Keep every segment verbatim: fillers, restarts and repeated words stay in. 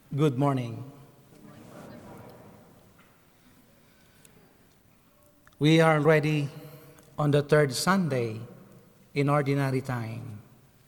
Good morning. We are already on the third Sunday in Ordinary Time.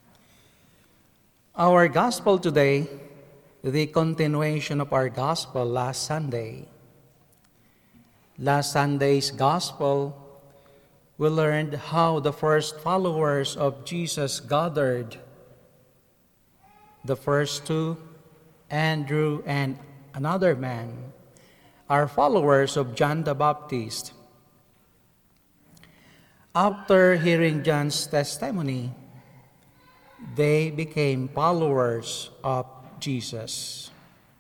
Our Gospel today, the continuation of our Gospel last Sunday. Last Sunday's Gospel, we learned how the first followers of Jesus gathered. The first two, Andrew and another man, are followers of John the Baptist. After hearing John's testimony, they became followers of Jesus.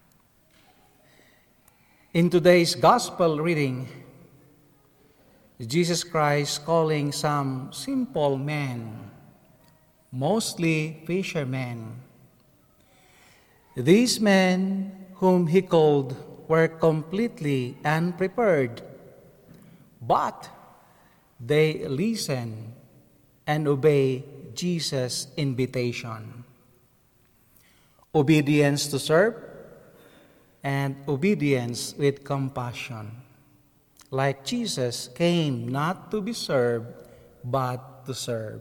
In today's Gospel reading, Jesus Christ calling some simple men, mostly fishermen. These men whom he called were completely unprepared, but they listen and obey Jesus' invitation. Obedience to serve and obedience with compassion. Like Jesus came not to be served, but to serve.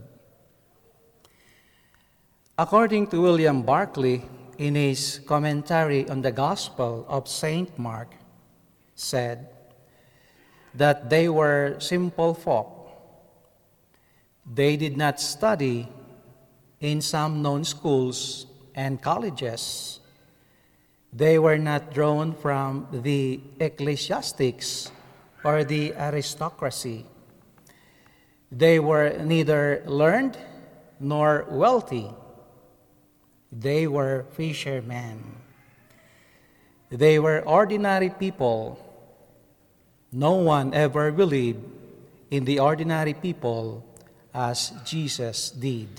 According to William Barclay, in his commentary on the Gospel of Saint Mark, said that they were simple folk. They did not study in some known schools and colleges. They were not drawn from the ecclesiastics or the aristocracy. They were neither learned nor wealthy. They were fishermen. They were ordinary people. No one ever believed in the ordinary people as Jesus did.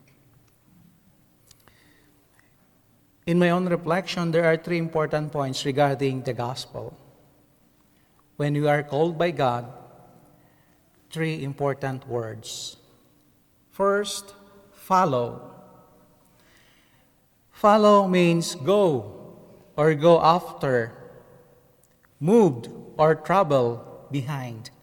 In my own reflection, there are three important points regarding the gospel. When we are called by God, three important words. First, follow. Follow means go or go after, moved or travel behind.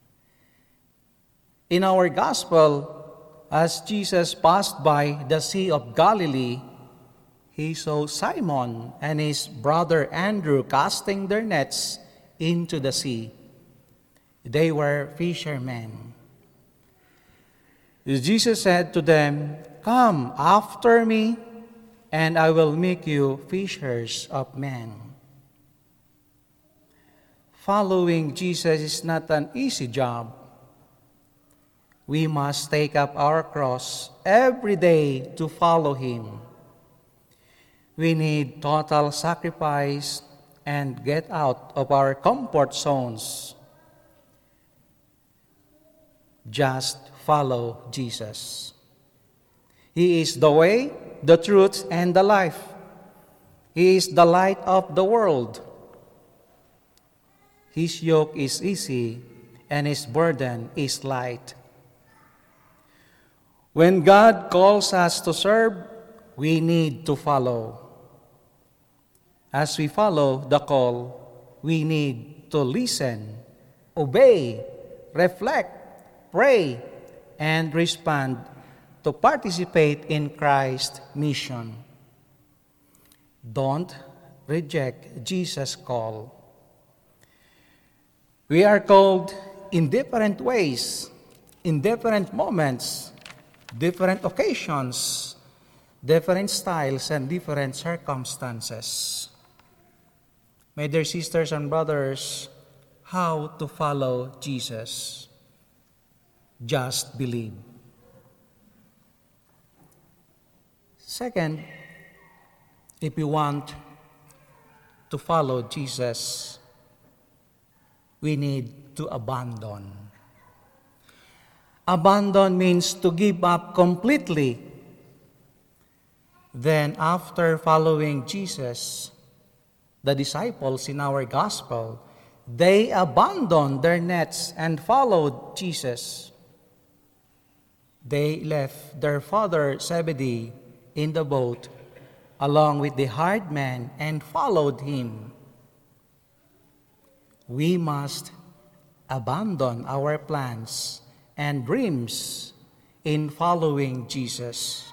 In our gospel, as Jesus passed by the Sea of Galilee, he saw Simon and his brother Andrew casting their nets into the sea. They were fishermen. Jesus said to them, "Come after me, and I will make you fishers of men." Following Jesus is not an easy job. We must take up our cross every day to follow him. We need total sacrifice and get out of our comfort zones. Just follow Jesus. He is the way, the truth, and the life. He is the light of the world. His yoke is easy, and his burden is light. When God calls us to serve, we need to follow. As we follow the call, we need to listen, obey, reflect, pray, and respond to participate in Christ's mission. Don't reject Jesus' call. We are called in different ways, in different moments, different occasions, different styles, and different circumstances. My dear sisters and brothers, how to follow Jesus? Just believe. Second, if you want to follow Jesus, we need to abandon. Abandon means to give up completely. Then after following Jesus, the disciples in our gospel, they abandoned their nets and followed Jesus. They left their father Zebedee in the boat along with the hired man and followed him. We must abandon our plans and dreams in following Jesus.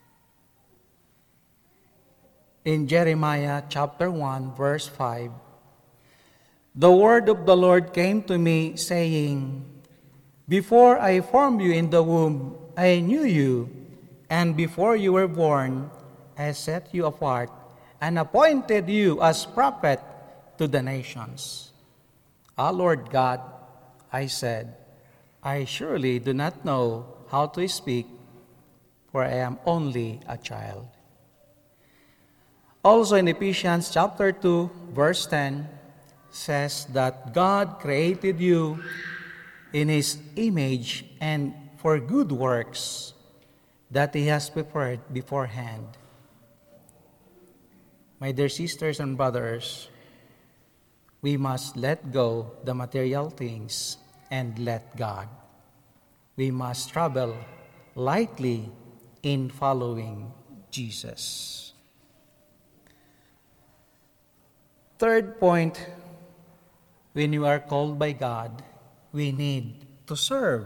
In Jeremiah chapter one, verse five, the word of the Lord came to me, saying, Before I formed you in the womb, I knew you, and before you were born, I set you apart and appointed you as prophet to the nations. Ah, Lord God, I said, I surely do not know how to speak, for I am only a child. Also in Ephesians chapter two, verse ten, says that God created you in His image and for good works that He has prepared beforehand. My dear sisters and brothers, we must let go the material things and let God. We must travel lightly in following Jesus. Third point, when you are called by God, we need to serve.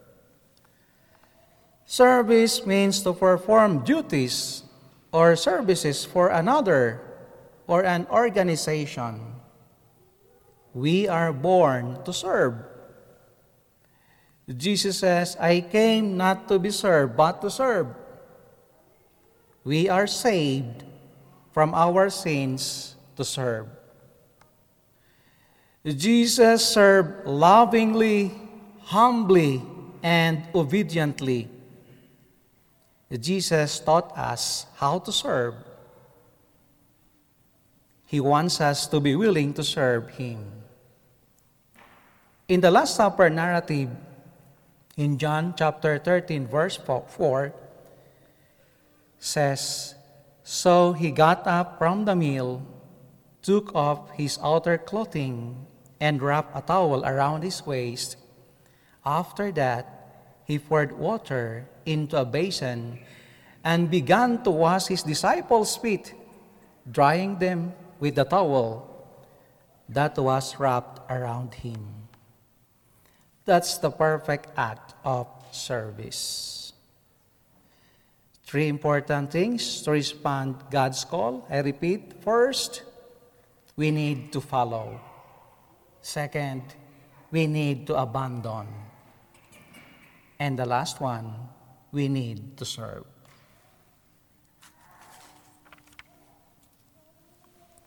Service means to perform duties or services for another or an organization. We are born to serve. Jesus says, I came not to be served, but to serve. We are saved from our sins to serve. Jesus served lovingly, humbly, and obediently. Jesus taught us how to serve. He wants us to be willing to serve Him. In the Last Supper narrative, in John chapter thirteen, verse four, says, So he got up from the meal, took off his outer clothing, and wrapped a towel around his waist. After that, he poured water into a basin and began to wash his disciples' feet, drying them with the towel that was wrapped around him. That's the perfect act of service. Three important things to respond to God's call. I repeat, first, we need to follow. Second, we need to abandon. And the last one, we need to serve.